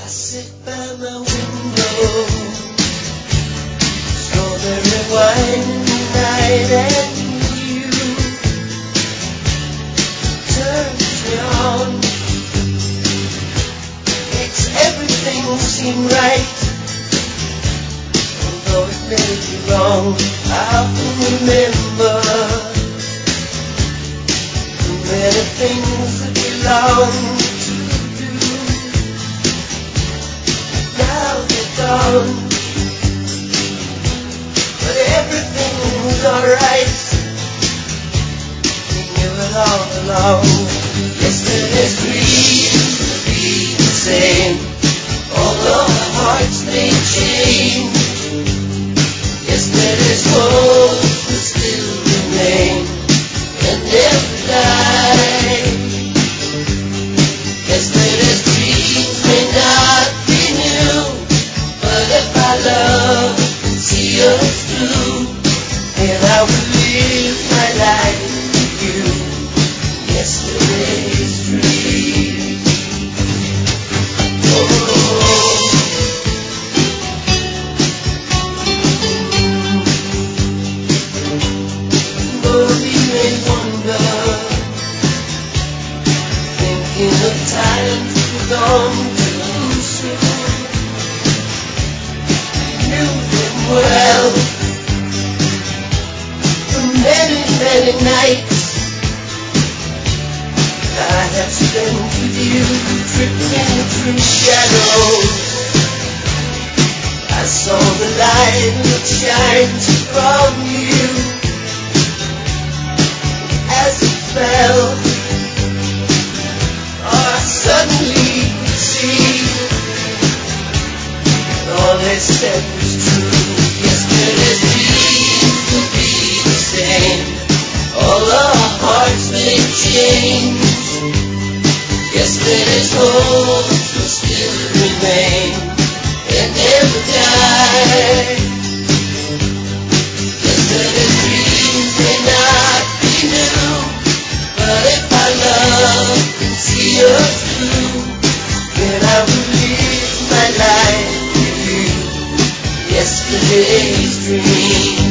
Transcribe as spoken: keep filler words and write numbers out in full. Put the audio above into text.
I sit by my window, strawberry wine in the night, and you turns me on, makes everything seem right. Although it may be wrong, I can remember the many things that belong to do. Now they're gone, but everything's alright. We knew it all along. Yesterday's dreams will be the same, although our hearts may change. Yesterday's hopes will still remain and never die. Yesterday's dreams may not be new, but if our love can see us through, then I will live my life with you. Yesterday's dream. Oh. Times were gone too soon. Knew them well for many, many nights I have spent with you, drifting through shadows. I saw the light that shines from you as it fell. Suddenly see all they said was true. Yesterday's dreams will be the same, all our hearts may change. Yesterday's hopes will still remain and never die. Yesterday's dreams may not be new, but if our love can see us, then I will live my life with you. Yesterday's dream.